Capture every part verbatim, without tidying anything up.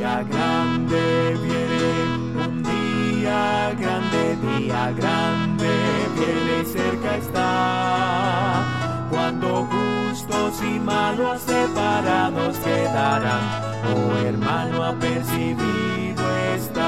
día grande viene, un día grande, día grande viene y cerca está, cuando justos y malos separados quedarán. Oh hermano, apercibido estás,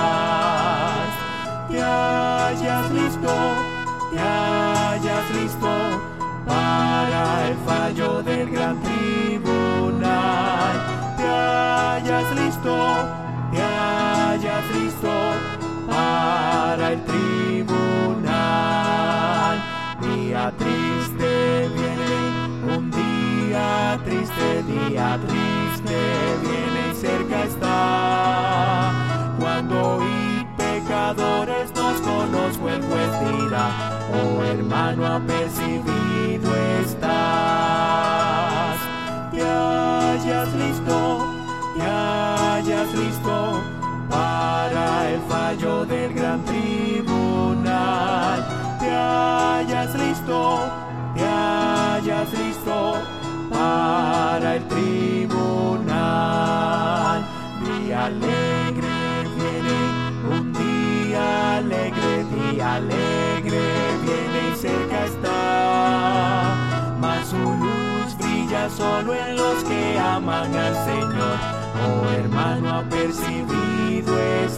te hallas listo, te hallas listo para el fallo del gran tribunal. Te hallas listo, te hallas listo para el tribunal. Día triste viene, un día triste, día triste viene y cerca está, cuando hoy pecadores nos conozco el juez dirá. Oh hermano, apercibido estás, te hallas listo, te hallas listo para el fallo del gran tribunal. Te hallas listo, te hallas listo para el tribunal. Día alegre viene, un día alegre, día alegre viene y cerca está, mas su luz brilla solo en los que aman al Señor. Oh hermano, apercibido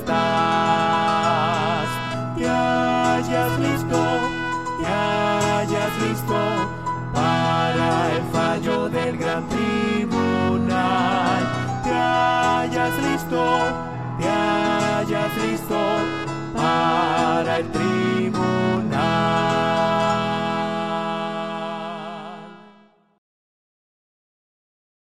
estás, te hallas listo, te hallas listo para el fallo del gran tribunal. Te hallas listo, te hayas listo para el tribunal.